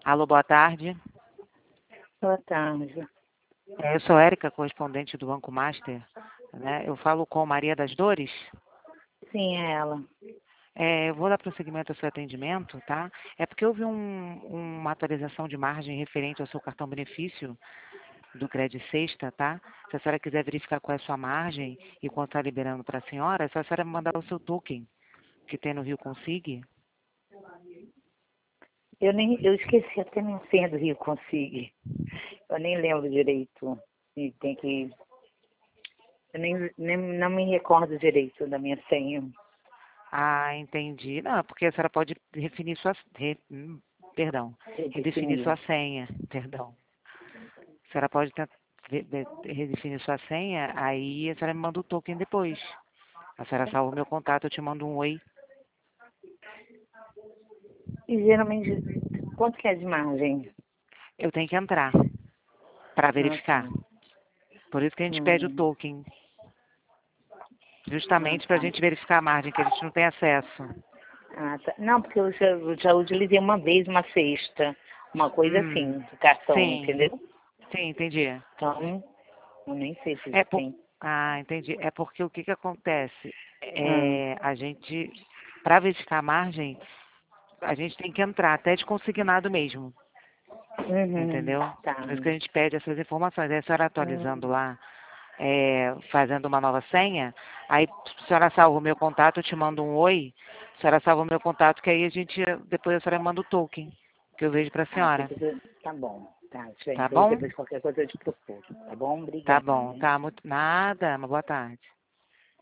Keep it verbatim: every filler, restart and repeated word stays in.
Alô, boa tarde. Boa tarde. É, Eu sou Érica, correspondente do Banco Master. Né? Eu falo com Maria das Dores. Sim, é ela. É, eu vou dar prosseguimento ao seu atendimento, tá? É porque houve um- uma atualização de margem referente ao seu cartão benefício do Crédito Sexta, tá? Se a senhora quiser verificar qual é a sua margem e quanto está liberando para a senhora, é só a senhora me mandar o seu token que tem no Rio Consig. Eu nem eu esqueci até minha senha do Rio Consig. Eu nem lembro direito. E tem que. Eu nem, nem não me recordo direito da minha senha. Ah, entendi. Não, porque a senhora pode definir sua... Re, hum, perdão. Eu Redefinir sua defini. senha. Perdão. A senhora pode tentar re- de- redefinir sua senha, aí a senhora me manda o token depois. A senhora salva o meu contato, eu te mando um oi. E geralmente, quanto que é de margem? Eu tenho que entrar para Ah, tá. verificar. Por isso que a gente pede o Hum, token. ah, Justamente para a tá. gente verificar a margem, que a gente não tem acesso. Ah, tá. Não, porque eu já, eu já utilizei uma vez uma cesta. Uma coisa Hum, assim, do cartão, sim, entendeu? sim, entendi. Então, eu nem sei se É por... tem. Ah, entendi. É porque o que que acontece? Ah, É, a gente, para verificar a margem, a gente tem que entrar até de consignado mesmo. uhum, Entendeu? tá. Por isso que a gente pede essas informações. Aí a senhora atualizando Hum, lá, é, fazendo uma nova senha, aí a senhora salva o meu contato, eu te mando um oi, a senhora salva o meu contato, que aí a gente, depois a senhora manda o token, que eu vejo para a Ah, senhora. depois eu... Tá bom. Tá, tiver Tá interesse, bom? depois qualquer coisa eu te procuro. Tá bom? Tá Obrigada, bom, né? tá muito. Nada, uma boa tarde.